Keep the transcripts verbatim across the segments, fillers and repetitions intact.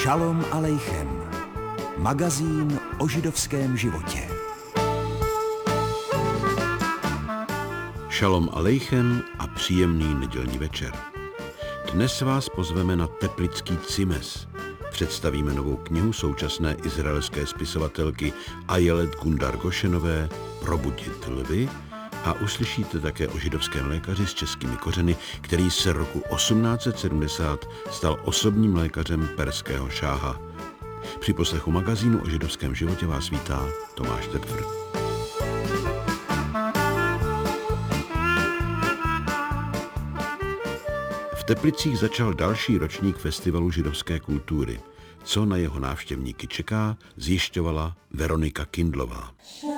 Šalom alejchem. Magazín o židovském životě. Šalom alejchem a příjemný nedělní večer. Dnes vás pozveme na teplický Cimes. Představíme novou knihu současné izraelské spisovatelky Ayelet Gundar Goshenové Probudit lvy a uslyšíte také o židovském lékaři s českými kořeny, který se roku osmnáct set sedmdesát stal osobním lékařem perského šáha. Při poslechu magazínu o židovském životě vás vítá Tomáš Tepfr. V Teplicích začal další ročník Festivalu židovské kultury. Co na jeho návštěvníky čeká, zjišťovala Veronika Kindlová.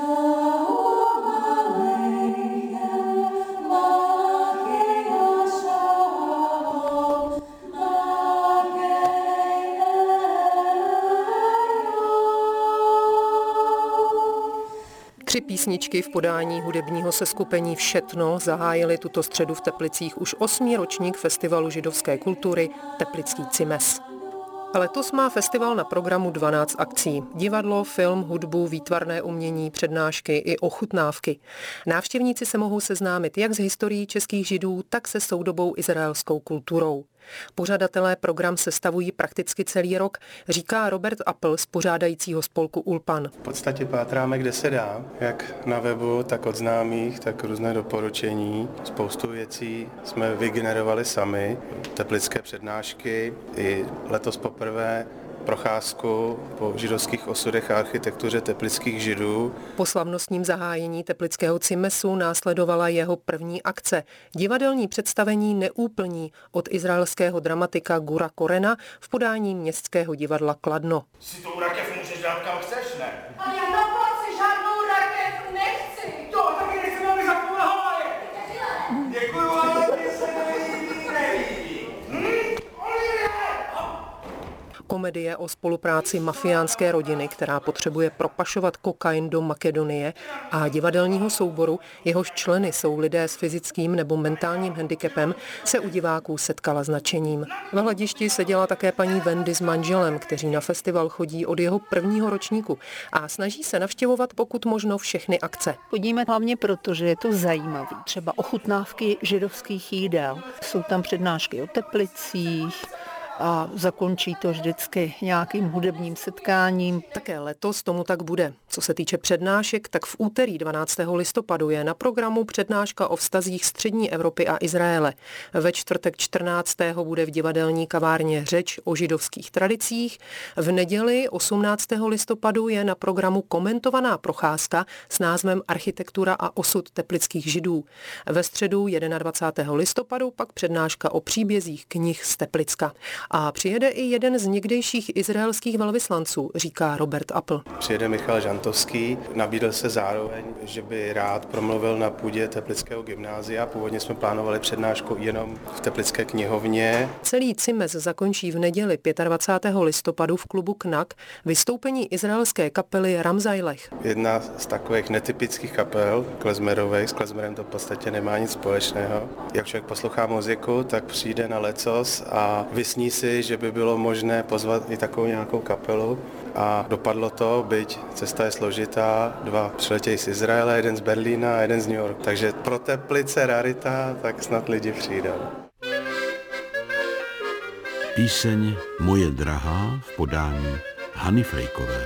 Tři písničky v podání hudebního seskupení Všetno zahájily tuto středu v Teplicích už osmý ročník Festivalu židovské kultury Teplický Cimes. Letos má festival na programu dvanáct akcí. Divadlo, film, hudbu, výtvarné umění, přednášky i ochutnávky. Návštěvníci se mohou seznámit jak s historií českých židů, tak se soudobou izraelskou kulturou. Pořadatelé program sestavují prakticky celý rok, říká Robert Appel z pořádajícího spolku Ulpan. V podstatě pátráme, kde se dá, jak na webu, tak od známých, tak různé doporučení. Spoustu věcí jsme vygenerovali sami, teplické přednášky, i letos poprvé procházku po židovských osudech a architektuře teplických židů. Po slavnostním zahájení teplického Cimesu následovala jeho první akce. Divadelní představení Neúplní od izraelského dramatika Gura Korena v podání Městského divadla Kladno. Si tou rakev můžeš dát kam chceš, ne? Ale já na placi žádnou rakev nechci. To taky nechci, aby zapůl hlavě. Děkuju, ale ty se neví, neví. Hm? Komedie o spolupráci mafiánské rodiny, která potřebuje propašovat kokain do Makedonie, a divadelního souboru, jehož členy jsou lidé s fyzickým nebo mentálním handicapem, se u diváků setkala s nadšením. V hledišti seděla také paní Wendy s manželem, kteří na festival chodí od jeho prvního ročníku a snaží se navštěvovat pokud možno všechny akce. Chodíme hlavně proto, že je to zajímavé. Třeba ochutnávky židovských jídel. Jsou tam přednášky o Teplicích, a zakončí to vždycky nějakým hudebním setkáním. Také letos tomu tak bude. Co se týče přednášek, tak v úterý dvanáctého listopadu je na programu přednáška o vztazích střední Evropy a Izraele. Ve čtvrtek čtrnáctého bude v divadelní kavárně řeč o židovských tradicích. V neděli osmnáctého listopadu je na programu komentovaná procházka s názvem Architektura a osud teplických židů. Ve středu dvacátého prvního listopadu pak přednáška o příbězích knih z Teplicka. A přijede i jeden z někdejších izraelských velvyslanců, říká Robert Appel. Přijede Michal Žantovský, nabídl se zároveň, že by rád promluvil na půdě Teplického gymnázia. Původně jsme plánovali přednášku jenom v Teplické knihovně. Celý Cimes zakončí v neděli dvacátého pátého listopadu v klubu Knak vystoupení izraelské kapely Ramzajlech. Jedna z takových netypických kapel, klezmerových, s klezmerem to v podstatě nemá nic společného. Jak člověk poslouchá muziku, tak přijde na lecos a vysní si, že by bylo možné pozvat i takovou nějakou kapelu, a dopadlo to, byť cesta je složitá, dva přiletějí z Izraele, jeden z Berlína a jeden z New York. Takže pro Teplice rarita, tak snad lidi přijdou. Píseň Moje drahá v podání Hany Frejkové.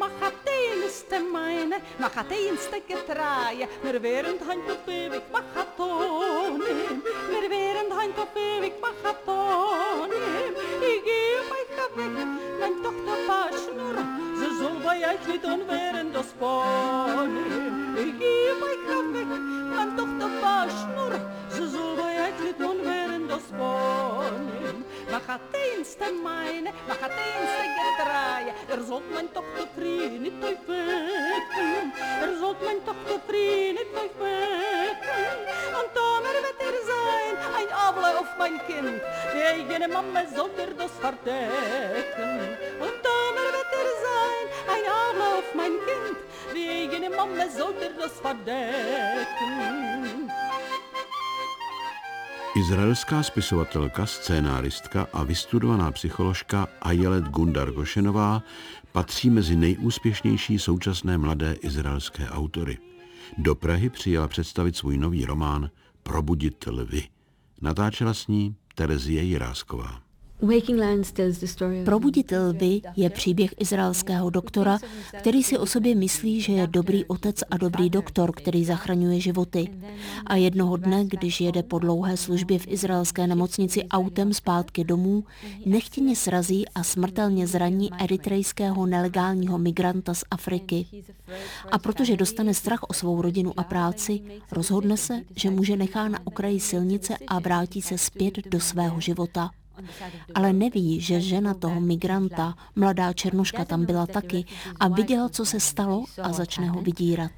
Machateinste getraje, mir während hein auf ewig machatonim, mir während hein auf ewig machatonim. Ich geh euch weg, mein Tochter Paschnur, sie soll bei euch nicht anwehren das Bonim. Ich geh euch weg, mein Tochter Paschnur, sie soll bei euch nicht anwehren das Bonim. Machateinste meine, machateinste getraje, er sollt mein Tochter frie nicht euch wecken. Er sollt mein Tochter frie nicht euch wecken. Und Tomer wird er sein, ein Able auf mein Kind. Die eigene Mama sollt er das verdecken. Und Tomer wird er sein, ein Able auf mein Kind. Die eigene Mama sollt er das verdecken. Izraelská spisovatelka, scénáristka a vystudovaná psycholožka Ayelet Gundar Gošenová patří mezi nejúspěšnější současné mladé izraelské autory. Do Prahy přijela představit svůj nový román Probudit lvy. Natáčela s ní Terezie Jirásková. Probudit lvy je příběh izraelského doktora, který si o sobě myslí, že je dobrý otec a dobrý doktor, který zachraňuje životy. A jednoho dne, když jede po dlouhé službě v izraelské nemocnici autem zpátky domů, nechtěně srazí a smrtelně zraní eritrejského nelegálního migranta z Afriky. A protože dostane strach o svou rodinu a práci, rozhodne se, že muže nechá na okraji silnice a vrátí se zpět do svého života. Ale neví, že žena toho migranta, mladá černoška, tam byla taky a viděla, co se stalo a začne ho vydírat.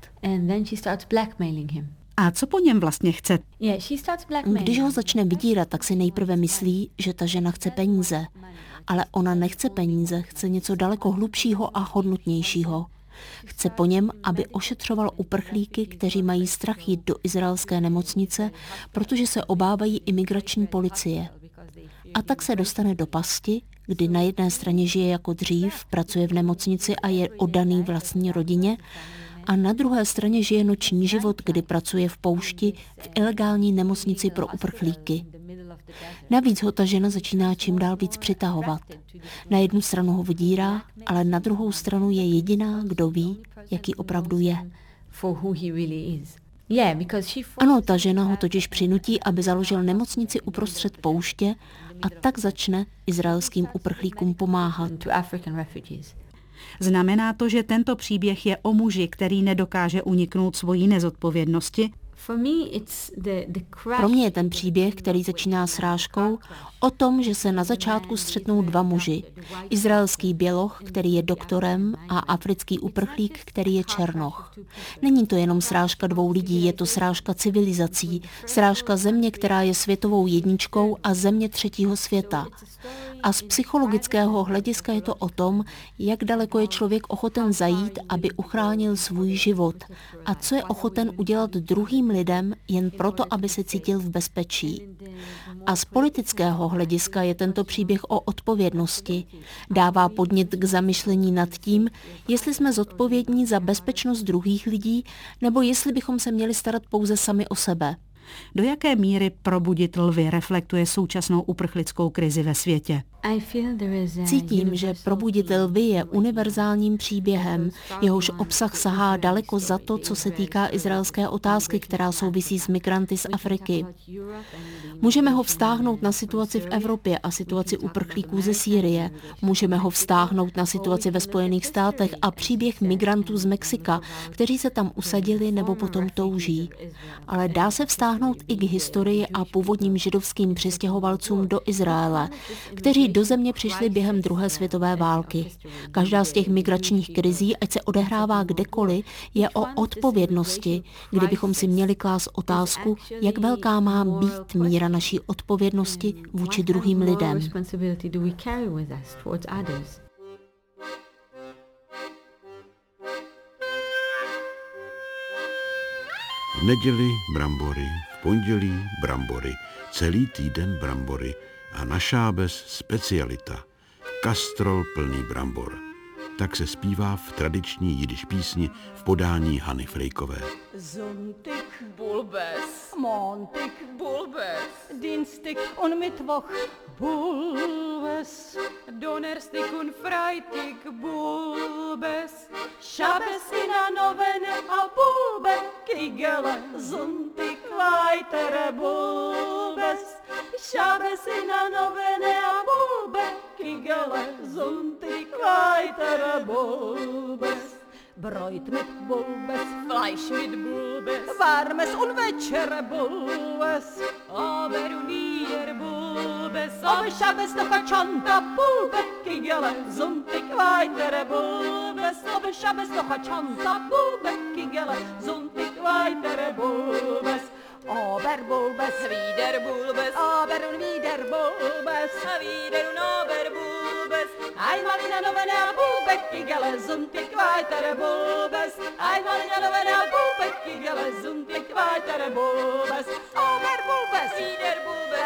A co po něm vlastně chce? Když ho začne vydírat, tak si nejprve myslí, že ta žena chce peníze. Ale ona nechce peníze, chce něco daleko hlubšího a hodnotnějšího. Chce po něm, aby ošetřoval uprchlíky, kteří mají strach jít do izraelské nemocnice, protože se obávají imigrační policie. A tak se dostane do pasti, kdy na jedné straně žije jako dřív, pracuje v nemocnici a je oddaný vlastní rodině, a na druhé straně žije noční život, kdy pracuje v poušti v ilegální nemocnici pro uprchlíky. Navíc ho ta žena začíná čím dál víc přitahovat. Na jednu stranu ho vydírá, ale na druhou stranu je jediná, kdo ví, jaký opravdu je. Ano, ta žena ho totiž přinutí, aby založil nemocnici uprostřed pouště, a tak začne izraelským uprchlíkům pomáhat. Znamená to, že tento příběh je o muži, který nedokáže uniknout svojí nezodpovědnosti? Pro mě je ten příběh, který začíná srážkou, o tom, že se na začátku střetnou dva muži. Izraelský běloch, který je doktorem, a africký uprchlík, který je černoch. Není to jenom srážka dvou lidí, je to srážka civilizací, srážka země, která je světovou jedničkou, a země třetího světa. A z psychologického hlediska je to o tom, jak daleko je člověk ochoten zajít, aby uchránil svůj život, a co je ochoten udělat druhým lidem jen proto, aby se cítil v bezpečí. A z politického hlediska je tento příběh o odpovědnosti. Dává podnět k zamyšlení nad tím, jestli jsme zodpovědní za bezpečnost druhých lidí, nebo jestli bychom se měli starat pouze sami o sebe. Do jaké míry Probudit lvy reflektuje současnou uprchlickou krizi ve světě? Cítím, že Probudit lvy je univerzálním příběhem, jehož obsah sahá daleko za to, co se týká izraelské otázky, která souvisí s migranty z Afriky. Můžeme ho vztáhnout na situaci v Evropě a situaci uprchlíků ze Sýrie. Můžeme ho vztáhnout na situaci ve Spojených státech a příběh migrantů z Mexika, kteří se tam usadili nebo potom touží. Ale dá se vztáhnout i k historii a původním židovským přistěhovalcům do Izraele, kteří do země přišli během druhé světové války. Každá z těch migračních krizí, ať se odehrává kdekoliv, je o odpovědnosti, kdybychom si měli klást otázku, jak velká má být míra naší odpovědnosti vůči druhým lidem. V neděli brambory, v pondělí brambory, celý týden brambory a na šábes specialita, kastrol plný brambor. Tak se zpívá v tradiční jidiš písni v podání Hany Frejkové. Sonntag bulbes, Montag bulbes, Dienstag und Mittwoch bulbes, Donnerstag und Freitag bulbes, Schabes in a novene a bulbe, Kigele, Sonntag weitere bulbes, Schabes in a novene a bulbe, Kigele, Sonntag weitere bulbes. Brot mit Bulbes, Fleisch mit Bulbes, warmes und Večer Bulbes, aber wieder Bulbes, aber Schabes noch a Chanta Bulbe, Kigele, Sonntag weitere Bulbes, aber Schabes noch a Chanta Bulbe, Kigele, Sonntag weitere Bulbes, aber Bulbes, wieder Bulbes, aber und wieder Bulbes, wieder und aber Bulbes, einmal in a novene a Bulbe, Kigele, Sonntag weitere Bulbes, einmal in a novene a Bulbe, Kigele, Sonntag weitere Bulbes, aber Bulbes, wieder Bulbes,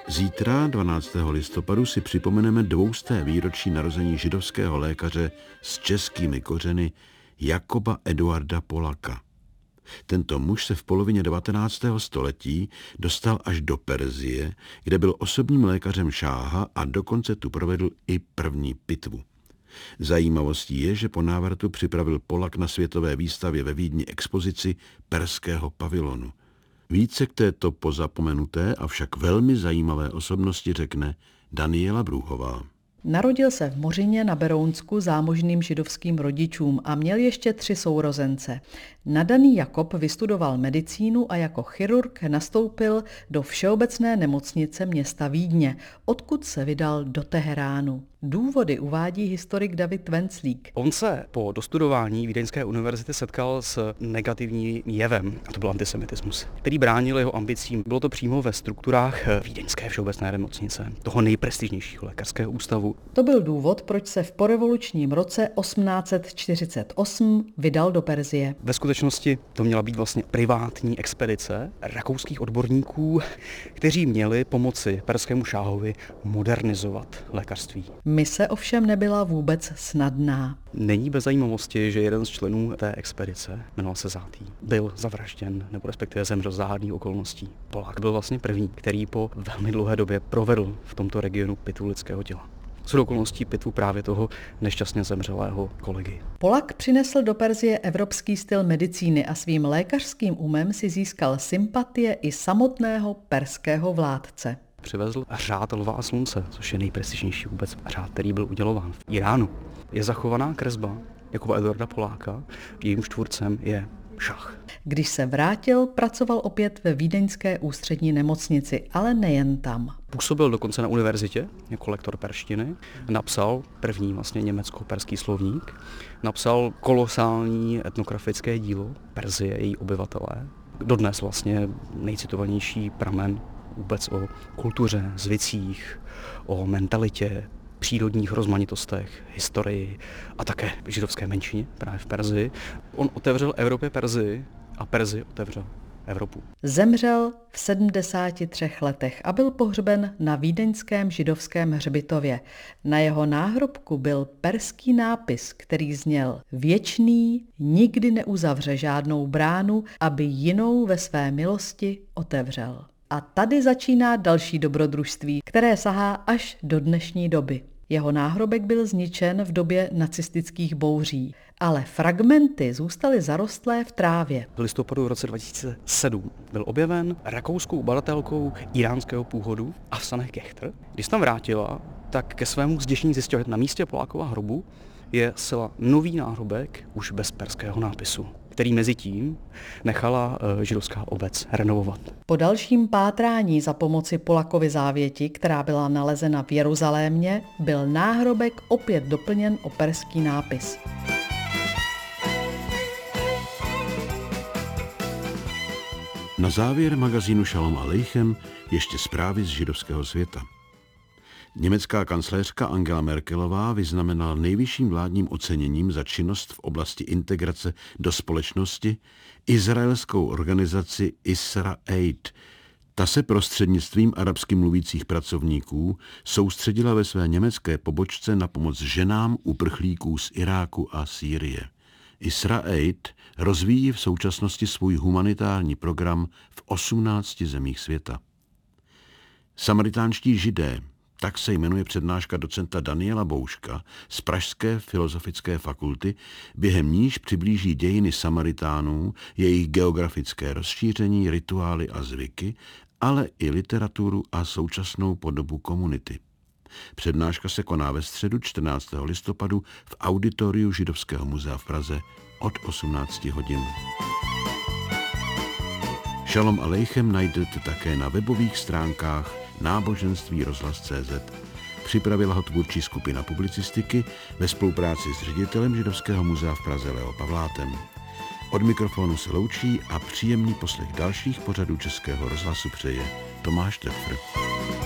Zítra, dvanáctého listopadu, si připomeneme dvousté výročí narození židovského lékaře s českými kořeny Jakoba Eduarda Polaka. Tento muž se v polovině devatenáctého století dostal až do Perzie, kde byl osobním lékařem šáha a dokonce tu provedl i první pitvu. Zajímavostí je, že po návratu připravil Polak na světové výstavě ve Vídni expozici perského pavilonu. Více k této pozapomenuté, avšak velmi zajímavé osobnosti řekne Daniela Brůhová. Narodil se v Mořině na Berounsku zámožným židovským rodičům a měl ještě tři sourozence. Nadaný Jakob vystudoval medicínu a jako chirurg nastoupil do Všeobecné nemocnice města Vídně, odkud se vydal do Teheránu. Důvody uvádí historik David Venclík. On se po dostudování Vídeňské univerzity setkal s negativním jevem, a to byl antisemitismus, který bránil jeho ambicím. Bylo to přímo ve strukturách Vídeňské všeobecné nemocnice, toho nejprestižnějšího lékařského ústavu. To byl důvod, proč se v porevolučním roce osmnáct set čtyřicet osm vydal do Perzie. Ve skutečnosti to měla být vlastně privátní expedice rakouských odborníků, kteří měli pomoci perskému šáhovi modernizovat lékařství. Mise ovšem nebyla vůbec snadná. Není bez zajímavosti, že jeden z členů té expedice, jmenoval se Zátý, byl zavražděn, nebo respektive zemřel z záhadných okolností. Polák byl vlastně první, který po velmi dlouhé době provedl v tomto regionu pitvu lidského těla. Shodou okolností pitvu právě toho nešťastně zemřelého kolegy. Polak přinesl do Perzie evropský styl medicíny a svým lékařským umem si získal sympatie i samotného perského vládce. Přivezl řád lva a slunce, což je nejprestižnější vůbec řád, který byl udělován v Iránu. Je zachovaná kresba Jakoba Eduarda Poláka, jejím tvůrcem je šach. Když se vrátil, pracoval opět ve vídeňské ústřední nemocnici, ale nejen tam. Působil dokonce na univerzitě jako lektor perštiny, napsal první vlastně německo-perský slovník, napsal kolosální etnografické dílo Perzie, její obyvatelé. Dodnes vlastně nejcitovanější pramen vůbec o kultuře, zvycích, o mentalitě, přírodních rozmanitostech, historii a také židovské menšině právě v Perzii. On otevřel Evropě Perzii a Perzii otevřel Evropu. Zemřel v sedmdesáti třech letech a byl pohřben na vídeňském židovském hřbitově. Na jeho náhrobku byl perský nápis, který zněl: Věčný nikdy neuzavře žádnou bránu, aby jinou ve své milosti otevřel. A tady začíná další dobrodružství, které sahá až do dnešní doby. Jeho náhrobek byl zničen v době nacistických bouří, ale fragmenty zůstaly zarostlé v trávě. V listopadu v roce dva tisíce sedm byl objeven rakouskou badatelkou iránského původu Afsaneh Gechter. Když se tam vrátila, tak ke svému zděšení zjistila, že na místě Polákova hrobu je zcela nový náhrobek už bez perského nápisu, který mezi tím nechala židovská obec renovovat. Po dalším pátrání za pomoci Polakovy závěti, která byla nalezena v Jeruzalémě, byl náhrobek opět doplněn o perský nápis. Na závěr magazínu Šalom Aleichem ještě zprávy z židovského světa. Německá kancléřka Angela Merkelová vyznamenala nejvyšším vládním oceněním za činnost v oblasti integrace do společnosti izraelskou organizaci IsraAid. Ta se prostřednictvím arabsky mluvících pracovníků soustředila ve své německé pobočce na pomoc ženám uprchlíků z Iráku a Sýrie. IsraAid rozvíjí v současnosti svůj humanitární program v osmnácti zemích světa. Samaritánští židé, tak se jmenuje přednáška docenta Daniela Bouška z Pražské filozofické fakulty, během níž přiblíží dějiny Samaritánů, jejich geografické rozšíření, rituály a zvyky, ale i literaturu a současnou podobu komunity. Přednáška se koná ve středu čtrnáctého listopadu v auditoriu Židovského muzea v Praze od osmnácti hodin. Šalom Aleichem najdete také na webových stránkách náboženství rozhlas tečka cé zet. Připravila ho tvůrčí skupina publicistiky ve spolupráci s ředitelem Židovského muzea v Praze Leo Pavlátem. Od mikrofonu se loučí a příjemný poslech dalších pořadů Českého rozhlasu přeje Tomáš Töpfr.